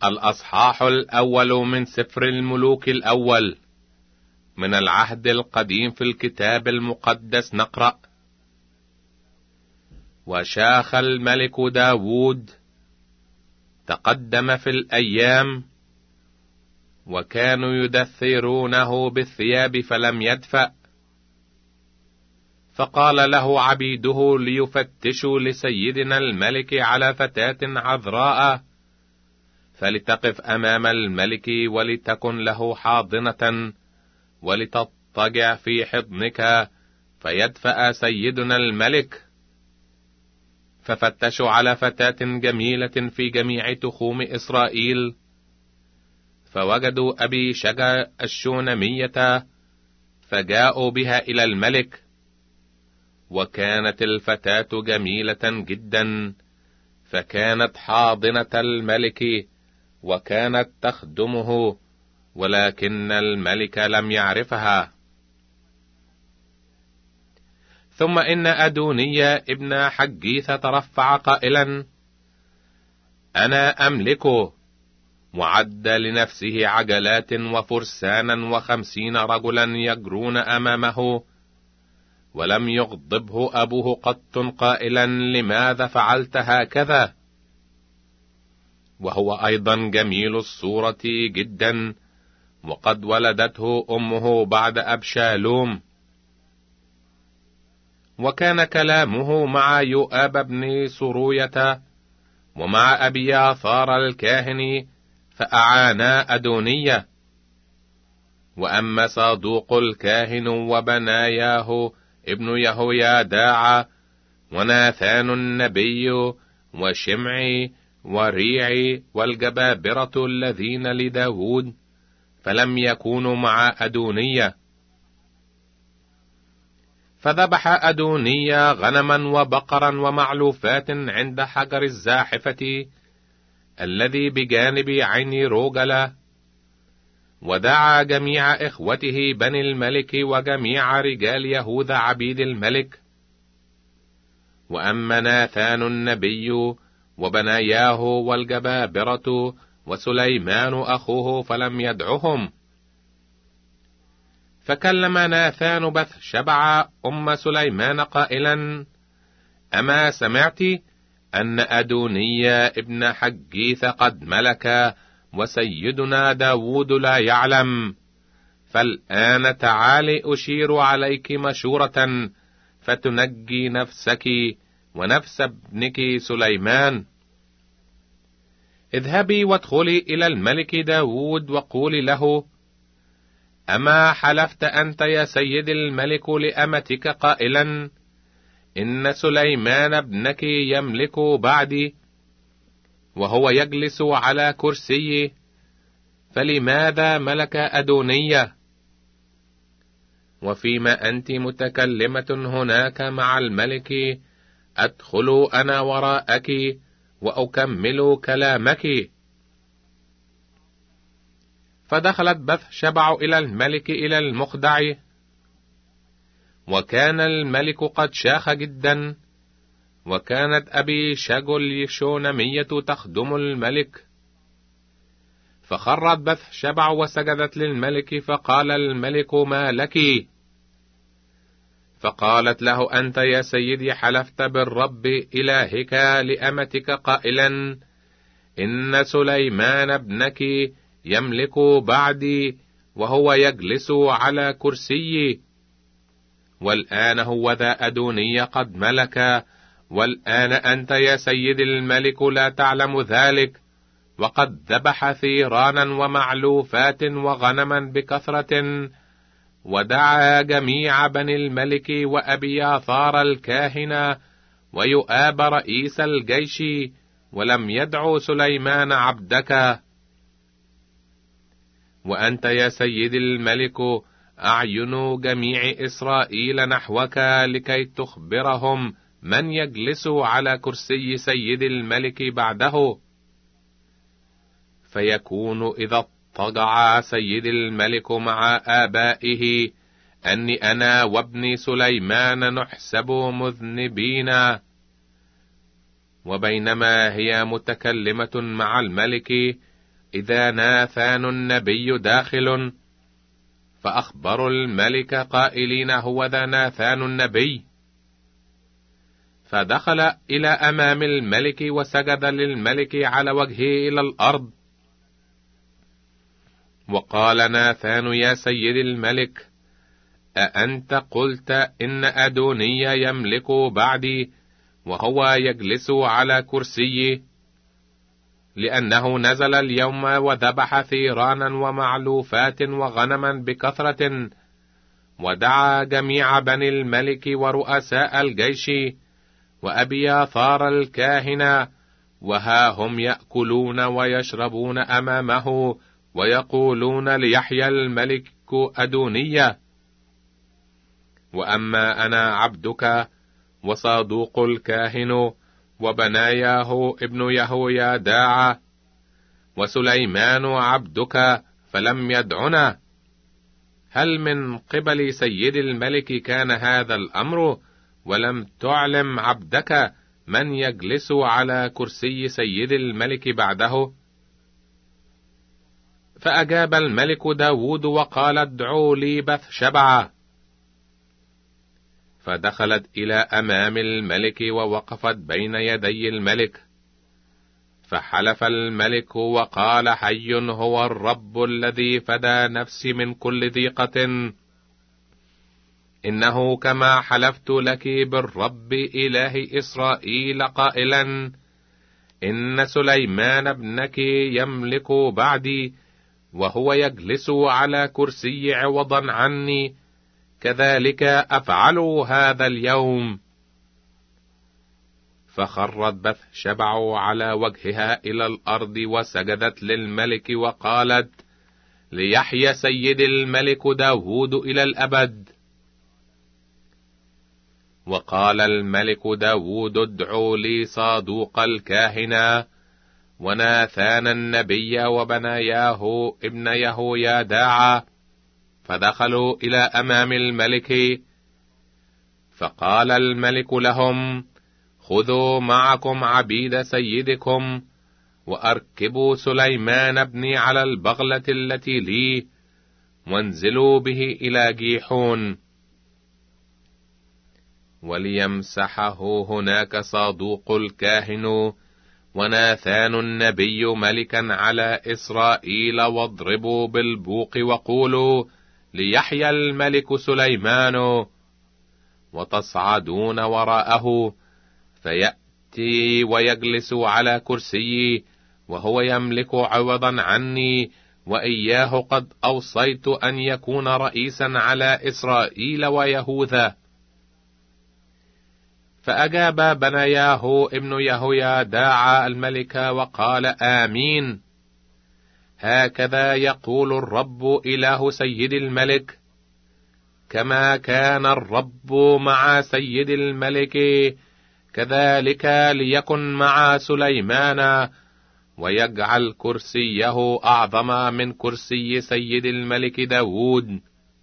الأصحاح الأول من سفر الملوك الأول. من العهد القديم في الكتاب المقدس نقرأ: وشاخ الملك داود تقدم في الأيام، وكانوا يدثرونه بالثياب فلم يدفأ، فقال له عبيده ليفتشوا لسيدنا الملك على فتاة عذراء، فلتقف أمام الملك ولتكن له حاضنة، ولتضطجع في حضنك فيدفأ سيدنا الملك. ففتشوا على فتاة جميلة في جميع تخوم إسرائيل، فوجدوا أبي شجع الشونمية، فجاءوا بها إلى الملك. وكانت الفتاة جميلة جدا، فكانت حاضنة الملك، وكانت تخدمه، ولكن الملك لم يعرفها. ثم إن أدونية ابن حجيث ترفع قائلا: أنا أملكه، وعد لنفسه عجلات وفرسانا 50 رجلا يجرون أمامه، ولم يغضبه أبوه قط قائلا: لماذا فعلت هكذا؟ وهو أيضا جميل الصورة جدا، وقد ولدته أمه بعد أبشالوم. وكان كلامه مع يؤاب بن سروية ومع أبياثار الكاهن، فأعانا أدونية. وأما صادوق الكاهن وبناياه ابن يهوياداع وناثان النبي وشمعي وريعي والجبابرة الذين لداود، فلم يكونوا مع أدونية. فذبح أدونية غنما وبقرا ومعلوفات عند حجر الزاحفة الذي بجانب عين روجلة، ودعا جميع إخوته بني الملك وجميع رجال يهوذا عبيد الملك. وأما ناثان النبي وبناياه والجبابرة وسليمان أخوه فلم يدعهم. فكلم ناثان بثشبع أم سليمان قائلا: أما سمعت أن أدونية ابن حجيث قد ملك، وسيدنا داود لا يعلم؟ فالآن تعالي أشير عليك مشورة، فتنجي نفسك ونفس ابنك سليمان. اذهبي وادخلي إلى الملك داود وقولي له: أما حلفت أنت يا سيد الملك لأمتك قائلا: إن سليمان ابنك يملك بعدي، وهو يجلس على كرسي، فلماذا ملك أدونية؟ وفيما أنت متكلمة هناك مع الملك، أدخل أنا وراءك وأكمل كلامك. فدخلت بثشبع إلى الملك إلى المخدع، وكان الملك قد شاخ جدا، وكانت أبي شجل الشونمية تخدم الملك. فخرت بثشبع وسجدت للملك، فقال الملك: ما لك؟ فقالت له: أنت يا سيدي حلفت بالرب إلهك لأمتك قائلا: إن سليمان ابنك يملك بعدي، وهو يجلس على كرسي. والآن هوذا أدونية قد ملك، والآن أنت يا سيد الملك لا تعلم ذلك، وقد ذبح ثيرانا ومعلوفات وغنما بكثرة، ودعا جميع بني الملك وأبياثار الكاهن ويؤاب رئيس الجيش، ولم يدعو سليمان عبدك. وأنت يا سيد الملك أعين جميع إسرائيل نحوك لكي تخبرهم من يجلس على كرسي سيد الملك بعده. فيكون إذا اضطجع سيد الملك مع آبائه أني أنا وابن سليمان نحسب مذنبين. وبينما هي متكلمة مع الملك، إذا ناثان النبي داخل، فأخبروا الملك قائلين: هوذا ناثان النبي. فدخل إلى أمام الملك وسجد للملك على وجهه إلى الأرض، وقال ناثان: يا سيد الملك، أأنت قلت إن أدونيا يملك بعدي وهو يجلس على كرسيه؟ لأنه نزل اليوم وذبح ثيرانا ومعلوفات وغنما بكثرة، ودعا جميع بني الملك ورؤساء الجيش وأبياثار الكاهنة، وها هم يأكلون ويشربون أمامه ويقولون: ليحيى الملك أدونيا. وأما أنا عبدك وصادوق الكاهن وبناياه ابن يهوياداع وسليمان عبدك فلم يدعنا. هل من قبل سيد الملك كان هذا الأمر، ولم تعلم عبدك من يجلس على كرسي سيد الملك بعده؟ فأجاب الملك داود وقال: ادعوا لي بثشبعة. فدخلت إلى أمام الملك ووقفت بين يدي الملك، فحلف الملك وقال: حي هو الرب الذي فدى نفسي من كل ضيقة، إنه كما حلفت لك بالرب إله إسرائيل قائلا: إن سليمان ابنك يملك بعدي وهو يجلس على كرسي عوضا عني، كذلك أفعل هذا اليوم. فخرت بثشبع على وجهها إلى الأرض وسجدت للملك وقالت: ليحيى سيد الملك داود إلى الأبد. وقال الملك داود: ادعوا لي صادوق الكاهنة وناثان النبي وبناياه ابن يهوياداع. فدخلوا إلى أمام الملك، فقال الملك لهم: خذوا معكم عبيد سيدكم وأركبوا سليمان ابني على البغلة التي لي، وانزلوا به إلى جيحون، وليمسحه هناك صادوق الكاهن وناثان النبي ملكا على إسرائيل، واضربوا بالبوق وقولوا: ليحيى الملك سليمان. وتصعدون وراءه، فيأتي ويجلس على كرسي وهو يملك عوضا عني، وإياه قد أوصيت أن يكون رئيسا على إسرائيل ويهوذا. فأجاب بناياه ابن يهوياداع الملك وقال: آمين. هكذا يقول الرب إله سيد الملك: كما كان الرب مع سيد الملك، كذلك ليكن مع سليمان، ويجعل كرسيه أعظم من كرسي سيد الملك داود.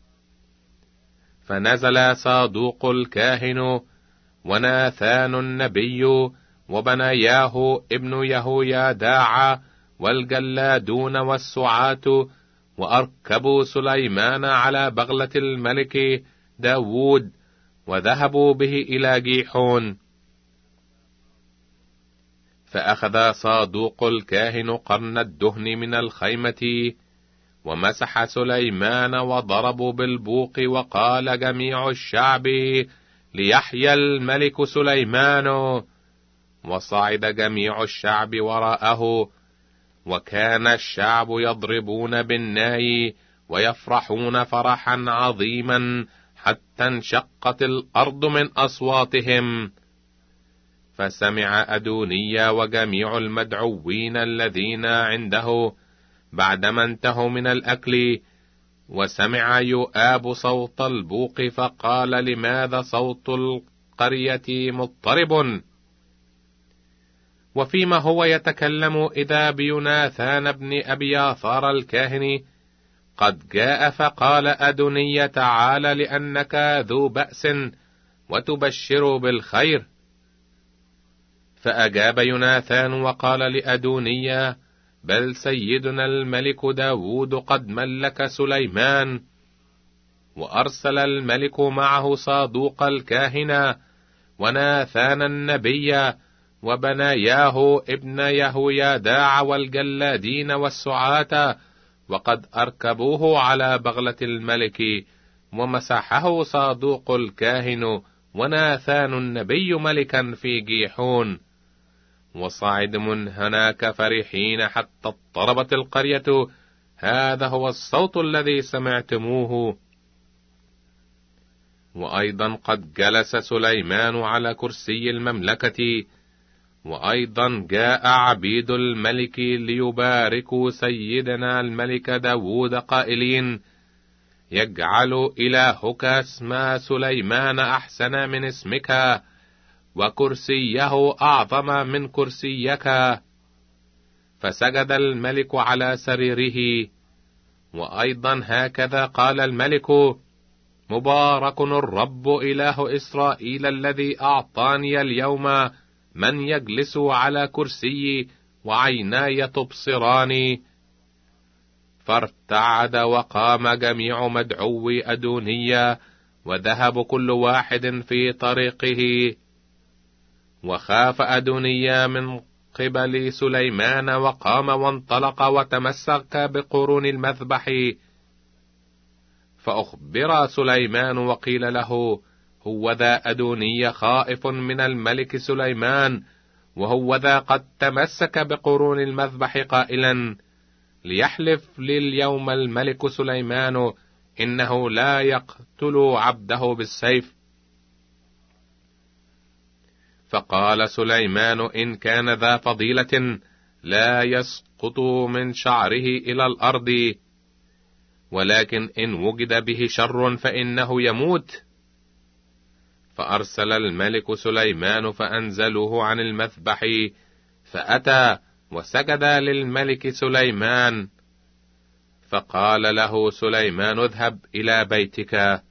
فنزل صادوق الكاهن وناثان النبي وبناياه ابن يهوياداع والجلادون والسعاة، وأركبوا سليمان على بغلة الملك داود، وذهبوا به إلى جيحون. فأخذ صادوق الكاهن قرن الدهن من الخيمة، ومسح سليمان، وضربوا بالبوق، وقال جميع الشعب: ليحيى الملك سليمان. وصعد جميع الشعب وراءه، وكان الشعب يضربون بالناي ويفرحون فرحا عظيما، حتى انشقت الأرض من أصواتهم. فسمع أدونيا وجميع المدعوين الذين عنده بعدما انتهوا من الأكل، وسمع يؤاب صوت البوق، فقال: لماذا صوت القرية مضطرب؟ وفيما هو يتكلم إذا بيوناثان بن أبياثار الكاهن قد جاء، فقال أدونيا: تعال، لأنك ذو بأس وتبشر بالخير. فأجاب يوناثان وقال لأدونيا: بل سيدنا الملك داود قد ملك سليمان. وأرسل الملك معه صادوق الكاهن وناثان النبي وبناياه ابن يهوياداع والجلادين والسعاة، وقد أركبوه على بغلة الملك، ومسحه صادوق الكاهن وناثان النبي ملكا في جيحون. وصعد من هناك فرحين حتى اضطربت القرية. هذا هو الصوت الذي سمعتموه. وأيضا قد جلس سليمان على كرسي المملكة، وأيضا جاء عبيد الملك ليباركوا سيدنا الملك داود قائلين: يجعل إلهك اسم سليمان أحسن من اسمك، وكرسيه أعظم من كرسيك. فسجد الملك على سريره. وأيضا هكذا قال الملك: مبارك الرب إله إسرائيل الذي أعطاني اليوم من يجلس على كرسي وعيناي تبصراني. فارتعد وقام جميع مدعوي أدونية، وذهب كل واحد في طريقه. وخاف أدونية من قبل سليمان، وقام وانطلق وتمسك بقرون المذبح. فأخبر سليمان وقيل له: هوذا أدونية خائف من الملك سليمان، وهوذا قد تمسك بقرون المذبح قائلا: ليحلف لي اليوم الملك سليمان إنه لا يقتل عبده بالسيف. فقال سليمان: إن كان ذا فضيلة لا يسقط من شعره إلى الأرض، ولكن إن وجد به شر فإنه يموت. فأرسل الملك سليمان فأنزلوه عن المذبح، فأتى وسجد للملك سليمان. فقال له سليمان: اذهب إلى بيتك،